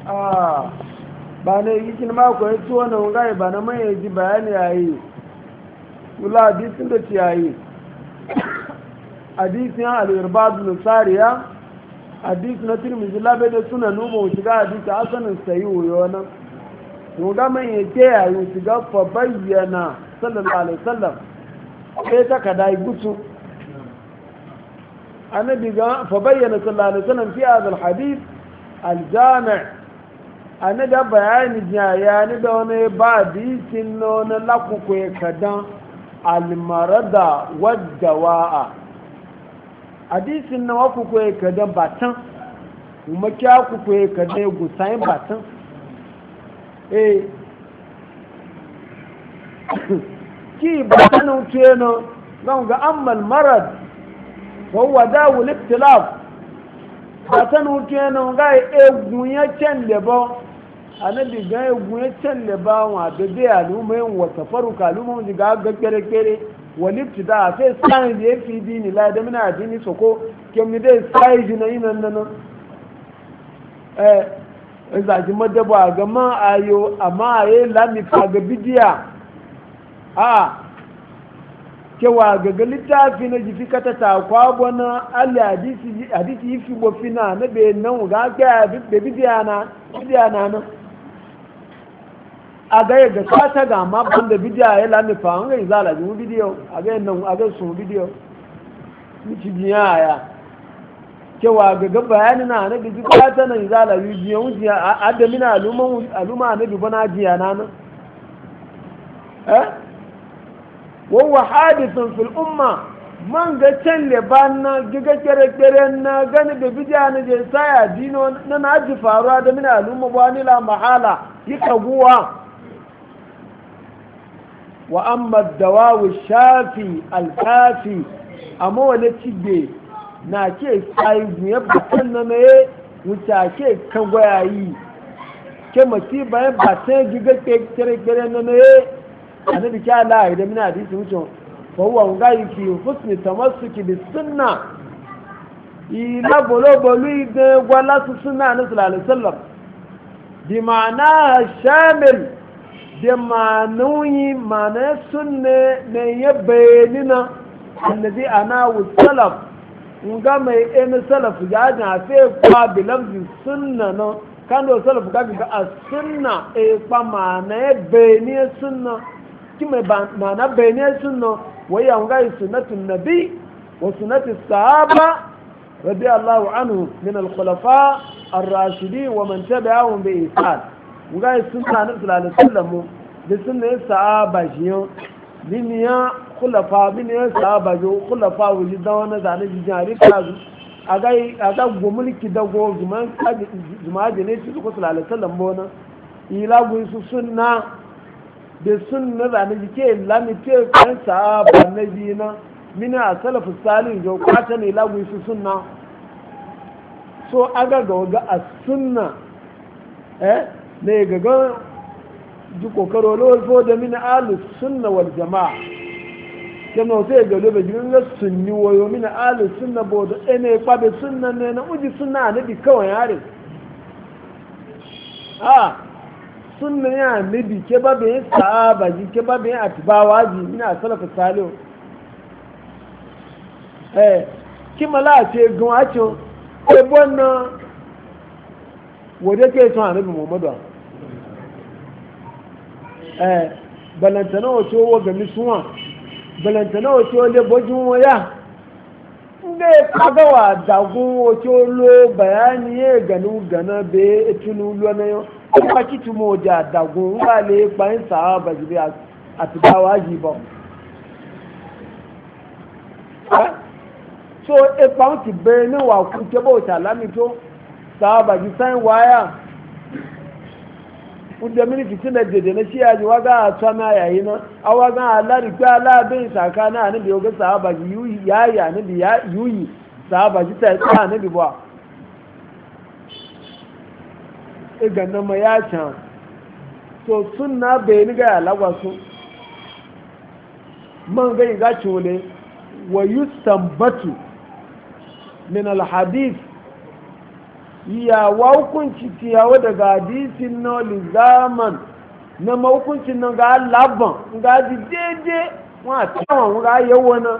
a ba na yi kin ma ko yato wannan ngai ba na mai ji bayani yayi kula hadisin da ciyayi hadisin al-irbad bin sariya hadis na tirmidhi labe da sunan nubu shiga hadisi hasanin sayu yana to ga man yake yayi shiga fa bayyana sallallahu alaihi wasallam sai ta kada gutu annabi ga fa bayyana sallallahu alaihi wasallam fi hadha al-hadith al-jami' annabi bayani jaya ni da wani ba hadisin no na lakuko kadan al-marada wad-dawa'a hadisin na waku ko kadan batan kuma kya ku ko kadan gusayin batan ki batan tueno zan ga ammal marad wa huwa dawu al-ibtilaf batan tueno ga egun ya cende bo anabi ga egun ya cende ba wa de de alumai wa tafaruka alumai ga kere kere walibtida sai sai da fi dini la da muna dini soko kemi dai sai jina yin nan za ji madaba ga ma ayo amma ayi lami fa ga bidiya cewa ga littafi na jifi kata ta kwabo na ali hadisi yi fi bofina na bai nan ga ga da bidiya na nan a ga ga sata ga ma ban da bidiyo ya lami fa an ga izala ji bidiyo a ga nan a ga sun bidiyo miki biya ya cewa ga bayani na na biji sata na izala yi biyo wuce a da mina aluma na bi bana jiya na nan wa huwa hadithun fil umma man ga can le ban na giga kere na gani da bidiya na je saya dino na ji faruwa da mina aluma ba ni la mahala yi kaguwa wa amma dawawu shafi alkafi amma wani cigbe na ke tsayi ya batan na mai wuce ke kan gwayayi ke mati bayan batan giga kere na mai a na biki ala da mina hadisi wucin fawwa ngayi fi husni tamassuki bi sunna ila bolo idan gwala su sunna na sallallahu alaihi wasallam bi ma'ana shamil da manuyi mana sunne ne ya bayani na annabi ana salaf nga mai en salaf ya ga fe kwa bilam sunna no kan do salaf ga ga sunna e pa mana e bayani sunna kime ba mana bayani sunna waya nga sunnatun nabi wa sunnati sahaba radiyallahu anhu min al-khulafa ar-rashidin wa man tabi'ahum bi ihsan nga sunna na sallallahu alaihi wasallam da sunna sahaba jiyo biniya khulafa biniya sahaba jo khulafa wuji da wannan zane ji jari kazu aga gomulki da go zuman zuma da ne su ko sallallahu alaihi wasallam bona ila gu su sunna da sunna zane ji ke lami ke kan sahaba nabi na mina salafu salih jo kwata ne ila gu su sunna so aga ga as-sunna ne gaga ji kokaro lo da min ahlus sunna wal jamaa kano sai ga lobe jin ga sunni wayo min ahlus sunna bodo ene kwabe sunna ne na uji sunna nabi kawai yare sunna ya nabi ke babe sahaba ji ke babe atbawa ji min salafu salih kimala ce gun acho e bonna wode ke to annabi muhammadu balantana wato wa gami suwa balantana wato le bojin waya nga ya kagawa dagun wato lo bayani ya ganu gana be etunu lo na yo ba kitu mo ja dagun nga le pa in sahaba jibi atibawa jibo so e pa ti be ni wa ku ke bo ta lami to sahaba ji san waya kunda mini fitina dede na shi yaji waga a tsana yayi na awaga Allah rika Allah bin sakana ne biyo ga sahaba ji yuyi yaya ne bi ya yuyi sahaba ji ta tsana ne bi ba e ganna ma ya can to sunna bai ni ga lagwa su man ga chole wa yustambatu min al hadith ya wa hukunci tiyawa daga hadisin na lizaman na mahukuncin nan ga laban ga ji daidai wa tsawon ga yawana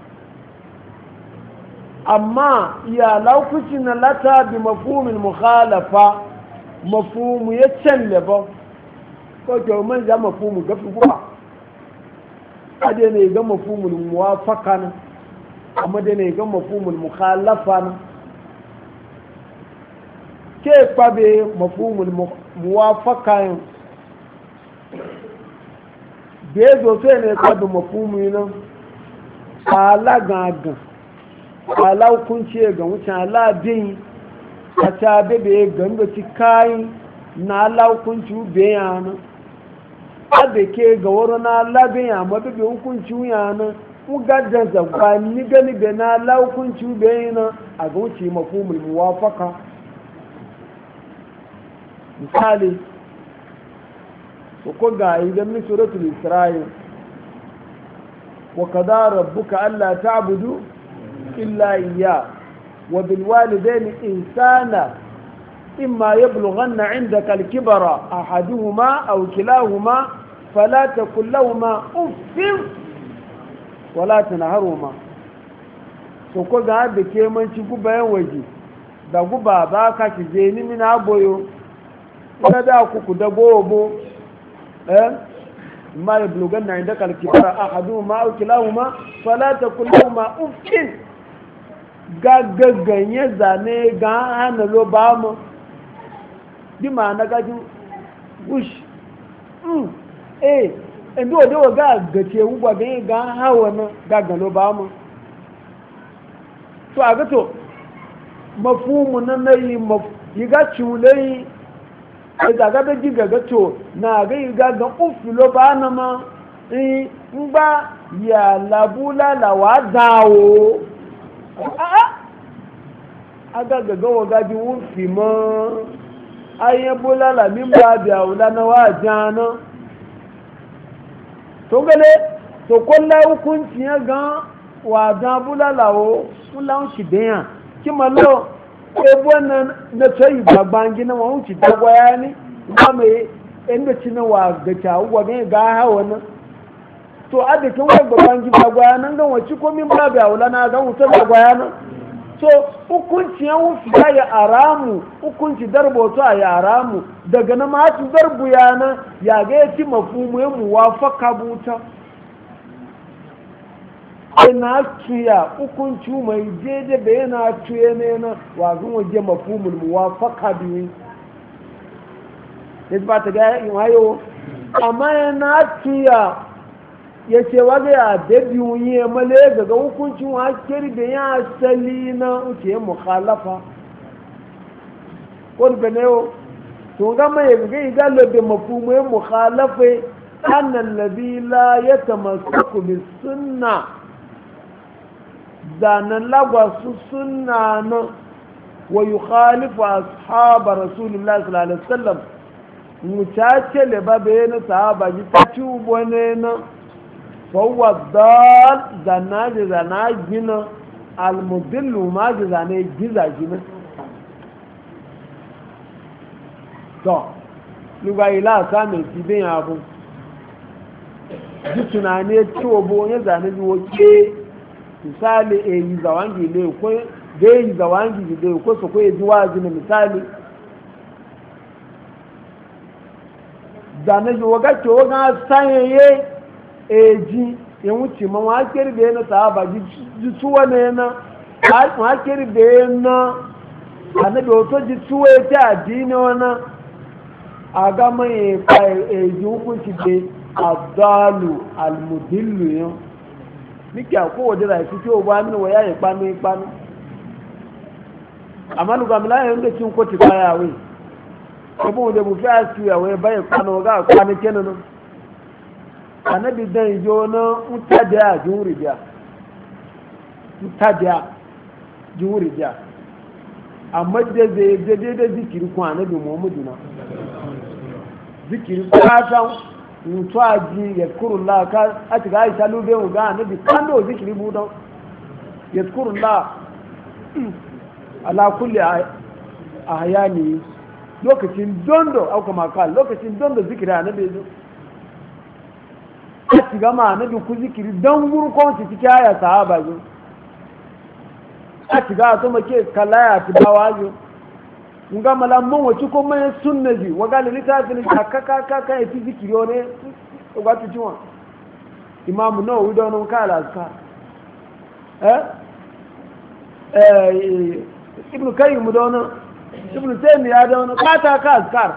amma ya laukucin na lata bi mafumin mukhalafa mafumu ya canle ba ko ke man za mafumu gafi guba ade ne ga mafumul muwafaka na amma da ne ga mafumul mukhalafa na ke kwabe mafumul muwafaka yin da ya zo sai ne kwabe mafumu nan ala gangan ala hukunci ga wucin ala bin a ta bebe gando ci kayi na ala hukunci bayan abe ke ga waro na ala bayan ma bebe hukunci yana ugajen zagba ni gani be na ala hukunci bayan a ga wuce mafumul muwafaka misali ko ga idan min suratul isra'il wa qada rabbuka alla ta'budu illa iyyah wa bil walidayni ihsana imma yablughanna 'indaka al-kibara ahaduhuma aw kilahuma fala taqul lahumā uffin wa la tanharhumā ko ga da ke manci gubayen waje da guba ba ka ci je ni mina boyo da ku da gobo ما يبلغن عندك الكبار أحدهما أو كلاهما فلا تقل لهما أف gagaganye zane ga hana lo ba mu di ma na gaji bush ndo de wa gace ugwa ga hawa na gaga lo ba mu to aga to mafhumu nan nayi yi ga chulai da ga da giga gato na ga ga ga ufulo ba na ma ngba ya labula la wa dawo aga ga ga ga ji ufi ma ayi bula la min ba da wala na wa jana to gale to kullu hukunci ya ga wa da bula lawo kullu shi biya kimalo ebo na tsayi babbangi na wani ci ta gwaya ne ba mai inda ci na wa ga kyawu wa ga hawa nan to a da kin wani babbangi ba gwaya nan gan wace komin ba ga wula na gan wuta ba gwaya nan to hukunci ya wufi ya aramu hukunci darbo to a ya aramu daga na matu darbu ya nan ya ga ya ci mafumu ya muwafaka buta na tuya hukunci mai jeje da yana tuye ne na wazin waje mafumul muwafaka biyu ya ba ta gaya in hayo amma yana tuya ya ce waga ya dabi wuyi male daga hukuncin wakil da ya asali na uke mukhalafa ko da ne o to ga mai ga igalo da mafumul mukhalafa annal ladhi la yatamassaku bis sunnah zanen lagwasu suna nan wa yi khalifu ashaba rasulullah sallallahu alaihi wasallam mutace le ba bayan sahaba ji ta ci ubone na fawwa dal zana gina almudillu ma ji zane giza gina to luga ila ka mai tibin abu ji tunane ciwo bo ya zane ji woke misali yi zawangi ne ko da yi zawangi da ko su ko yi wazi na misali da na yi waga ce waga sanyaye eji ya wuce ma wakil da yana sahaba ji tuwa ne na wakil da yana annabi wato ji tuwa ya ta addini wana a ga mai eji hukunci da adalu almudillu yau níkì àkówòdé rà ìfi tí ó bá nínú wọ̀nyá ìpanu ìpanu àmàlùgbàmìláyà ń lè tí ń kó ti báyà wé ẹbùn òde bù fẹ́ àti ìyàwó ẹbá ìpanu ọgá àpanu kẹ́nu nù ànábì dán ìjọ náà ń tàdé àjúwìrì bíà ń tàdé àjúwìrì bíà àmọ́ dédé zikiri kún ànábì muhammadu náà zikiri kún mutu aji yadkurullah ka ati ga aisha lube mu ga nabi kando zikiri budan yadkurullah ala ahyani lokacin dondo au kuma ka lokacin dondo zikiri annabi zo a ci gama annabi ku zikiri dan gurkon ci cikin aya sahaba zo a ci ga to make kallaya ti bawa zo nga malamman wace kuma ya sunna ji waga da littafin ka ya fi zikiri ne ga tu jiwa imamu nawawi da wani kala aska ibn kayyim da wani ibn taymiya da wani kata ka askar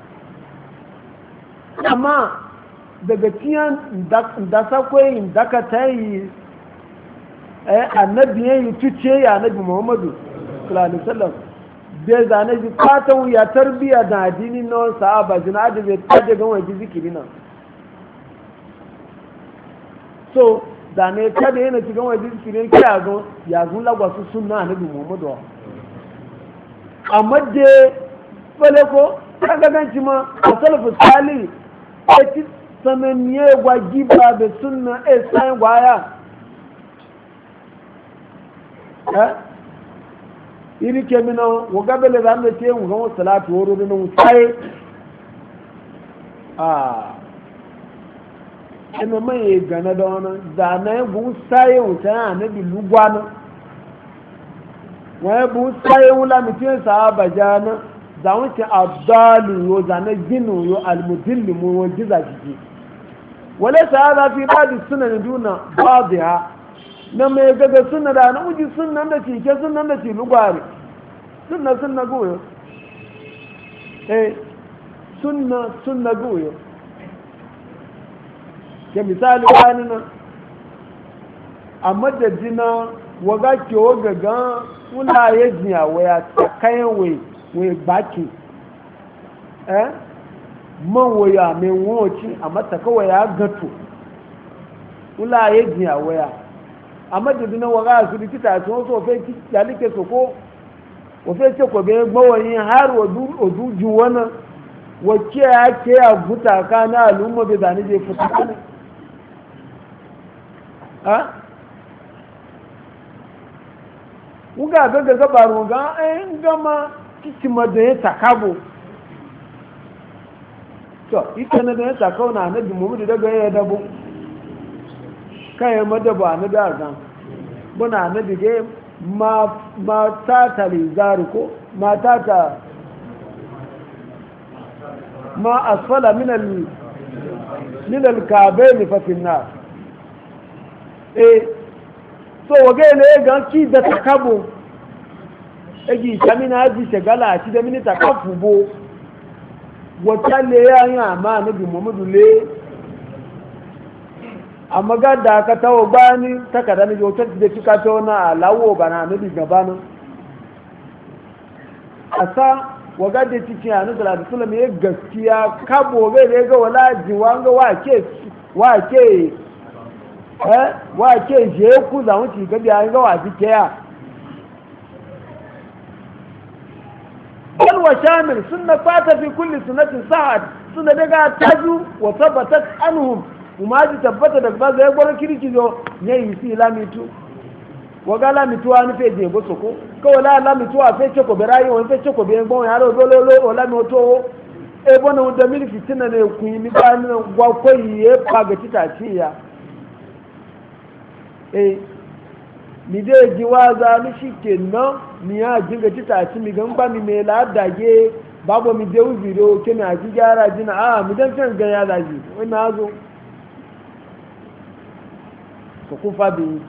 amma daga ciyan da sakwai da ka tayi annabi yayi tuce ya annabi muhammadu sallallahu alaihi wasallam da zane ji fatan ya tarbiya da addinin na sahaba jina da bai kaje ga wani zikiri nan so zane ta da yana cikin wani zikiri ke ya gun lagwasu sunna annabi muhammadu amma da bale ko kaga ganci ma a salafu sali a ci sananniye gwaji ba da sunna sayin gwaya iri ke mina waga bele za mu ce mu ga salatu woro da mu sai ina mai gana da wannan da na bu sai mu ta na bi lugwana wa bu sai wala mutin sahaba jana da mu ce abdalu yo da na ginu yo almudillu mu wajiza jiki wala sahaba fi ba'd sunan duna ba'dha na mai gaga sunna da na uji sunnan da ci ke sunnan da ci lugwari sunna goyo sunna goyo ke misali wani nan a madadina waga ke waga gan wula ya jiya waya kayan wai baki man waya mai wuce a mataka waya gato wula ya jiya waya a madadina waga su likita sun so fai ya like so ko wafe ce ko bai gbawayin har oduji wani wacce ya ke ya guta ka na al'umma bai zane zai fita kana ha? wuga gaga gabaru ga ayin gama kikima da ya takabo to ita na da ya takau na anabi muhammadu daga ya dabo kayan madaba na da zan buna anabi ga ma tata rizari ko ma tata ma asfala minal kabe ne fafin na so wage ne ga ki da takabo egi samina haji shagala ci da mini takafu bo wata le ya yi amma nabi muhammadu le amma ga da ka tawo bani takada ne wata da kika to na alawo bana nabi gabanin asa waga da cikin annabi sallallahu alaihi wasallam ya gaskiya kabo bai ga wala jiwan ga wake je ku za mu ci gabi an ga wa dike ya bal wa shamil sunna fata fi kulli sunnatin sa'ad sunna daga taju wa thabatat anhum kuma ji tabbata da ba zai gwarin kirki zo ne yi si lamitu waga lamitu an fe je bo soko ko la lamitu a fe cheko berayi won fe cheko be ngbon ya ro lolo o la mi to e bona da mili fitina ne ku yi mi ba ni gwa ko yi e paga titaci ya mi dai jiwaza mi shikenan mi ya jinga titaci mi gan ba mi me la dage babu mi dai uziro kina ji gyara jina a mi dan kan ga ya daji wannan azo ko ku fabi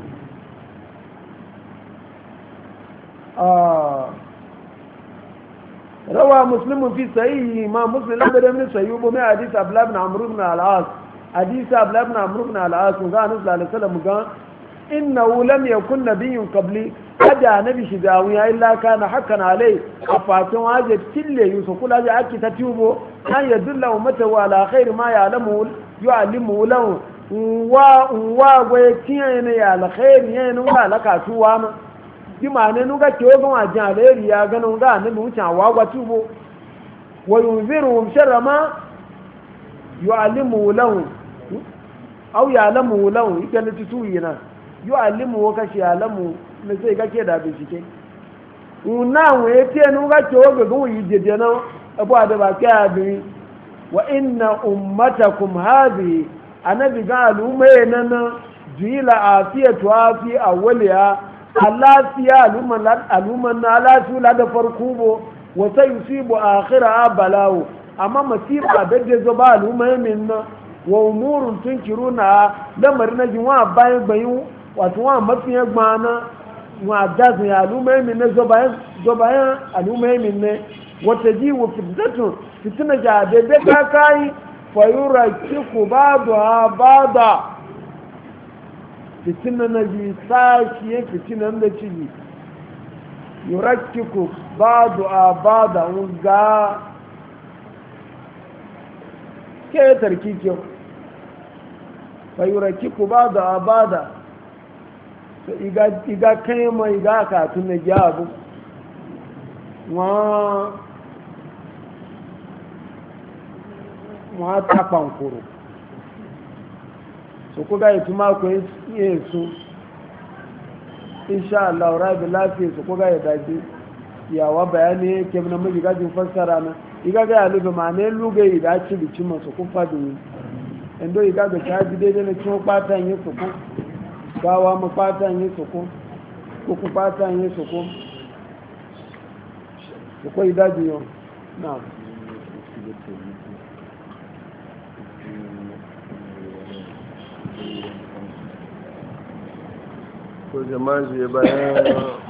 روى مسلم في صحيح ما مسلم لم من صحيح بما حديث عبد الله بن عمرو بن العاص حديث عبد الله بن عمرو بن العاص قال النبي صلى الله عليه وسلم قال انه لم يكن نبي قبلي هذا نبي شداوي الا كان حقا عليه افاتن واجب كل يوسف كل هذا اكي تتوبو ان يدل امته على خير ما يعلمه يعلمه له wa gwaitin ne ya alkhairi ne wa lakatuwa ma bi ma ne nuga ke ogun ajin aleri ya ganin ga annabi wucin awagwa tubo wa yunziruhum sharra ma yu'allimu lahu aw ya'lamu lahu ikan tutu yana yu'allimu wa kashi ya'lamu ne sai kake da bincike una we te nu ga to ga gun yi jeje na abu da ba ka bi wa inna ummatakum hadhihi anabi ga al'umma nan jila afiyatu afi awliya alafiya al'umman na alafiya la da farko bo wa sayusibu akhira balawo amma masiba da da zo ba al'umma min na wa umurun tunkiruna lamar na jin wa bayan bayin wato wa mafiyan gbana wa dazu ya al'umma min na zo bayan al'umma min ne wata ji wa fitina ja da da kakai fayura kiku bada fitina na ji sashi ya fitina da ciki yurakiku bada ga ke tarki kyau fayurakiku bada iga kai mai iga katun na gyabu wọ́n tápa nkòrò sòkó gáyé tó máa kọ́ yé èso inṣàlá ọ̀rá ibi láti sòkó gáyé dájú ìyàwó bayani kemina méjì gájú fassara na igaga ya lube ma ne luge ida ci bici ma sòkó fadùn endo igaga ta ji daidai na cin pata yin sòkó gawa ma pata yin sòkó kókó pata yin sòkó sòkó idájú yọ náà ko jama'a bayan